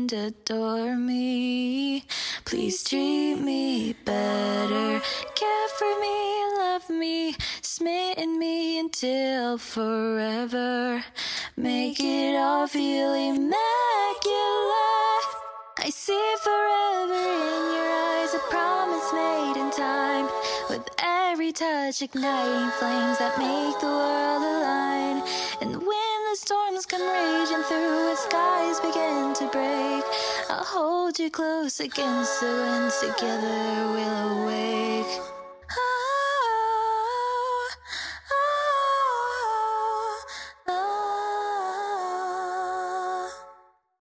and adore me. Please treat me better, care for me, love me, smitten me until forever. Make it all feel immaculate. I see forever in your eyes, a promise made in time. With every touch igniting flames that make the world align. And when the storms come raging through and skies begin to break, I'll hold you close against the wind, together we'll awake.